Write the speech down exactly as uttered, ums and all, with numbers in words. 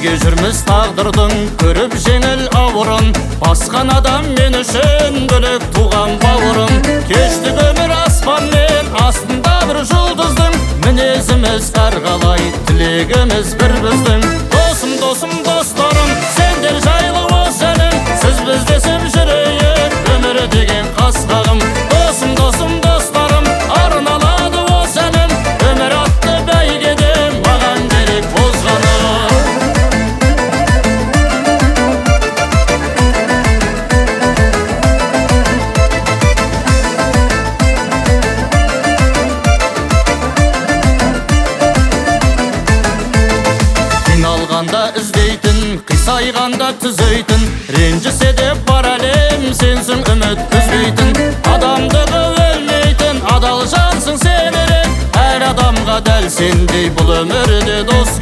Бірге жүрміз тағдырдың көріп жеңіл ауырын. Басқан адам мен үшін бөлек туған бауырым. Кештік өмір аспан мен астында бір жұлдыздың. Мінезіміз әрқалай, тілегіміз бір біздің. Досым, досым, достарым, сендер жайлы осы әлем. Сіз біз десем жүрейік, өмір деген қасқағым. Досым, досым, достарым, арналады осы әлем. Өмір атты бәйгеде маған керек бозғаным. Қиналғанда іздейтін, қисайғанда түзейтін. Ренжісе де бар әлем, сенсің үміт үзбейтін. Адамдығы өлмейтін, адал жансың сен ерек. Әр адамға дәл сендей бұл өмірде дос